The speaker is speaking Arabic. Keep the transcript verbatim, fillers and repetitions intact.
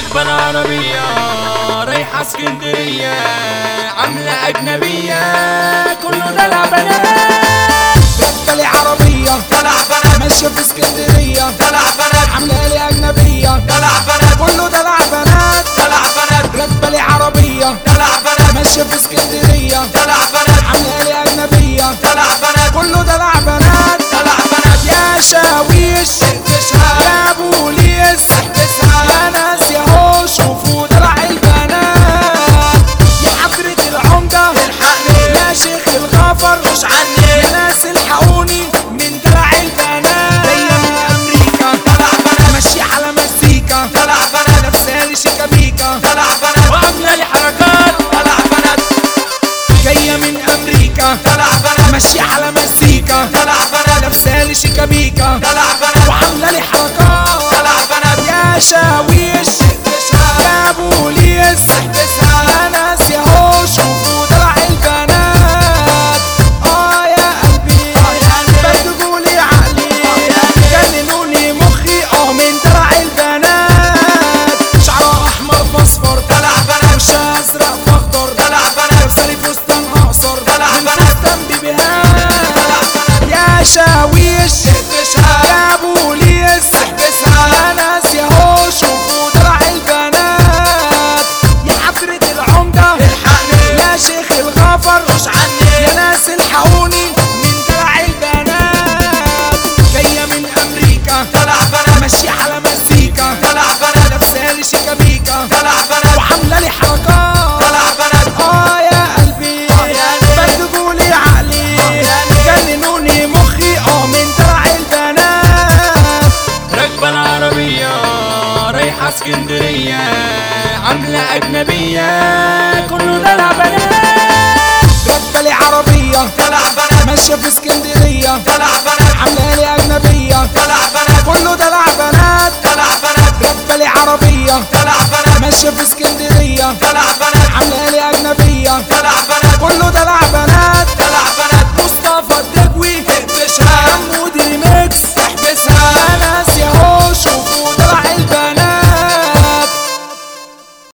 راكبة العربية رايحة اسكندرية، عاملة أجنبية كله دلع بنات. راكبة لي عربية دلع بنات، ماشية في اسكندرية دلع بنات، عاملة لي أجنبية دلع بنات، كله دلع بنات. دلع بنات، راكبة لي عربية دلع بنات، ماشية في اسكندرية دلع بنات، عاملة لي أجنبية دلع بنات، كله دلع بنات. دلع بنات. يا شاويش احبسها يا بوليس احبسها، يا ناس يا هو شوفوا دلع البنات. يا حضرة العمدة الحقني يا شيخ الغفر مش عني، يا ناس الحقوني من دلع البنات. جاية من أمريكا دلع بنات، ماشية على مزيكا دلع بنات، لابسالي شيكابيكا دلع بنات، وعاملة لي حركات دلع بنات. جاية من أمريكا دلع بنات، ماشية على مزيكا دلع بنات، لابسالي شيكابيكا دلع بنات، وعاملة لي حركات. دلع بنات. يا شاويش احبسها يا بوليس احبسها، يا ناس يا هو شوفوا دلع البنات. اه يا قلبي بدقولي عقلي جننوني مخي اه من دلع البنات. شعرها احمر فاصفر دلع بنات، وشها ازرق فاخضر دلع بنات، لابسالي فستان اقصر دلع من بنات، فستان بيبيهات. دلع بنات. يا شاويش احبسها يا بوليس احبسها، يا ناس يا هو شوفوا دلع البنات. يا حضرة العمدة الحقني يا شيخ الغفر مش عني، يا ناس الحقوني من دلع البنات. جاية من أمريكا دلع بنات، ماشية على مزيكا دلع بنات، لابسالي شيكابيكا دلع بنات، وعاملة لي حركات. دلع بنات. اه يا قلبي بدقولي عقلي جننوني مخي اه من دلع البنات. راكبة العربية رايحة اسكندرية، عاملة أجنبية كله دلع بنات. راكبة لي عربية دلع بنات، ماشية في اسكندرية دلع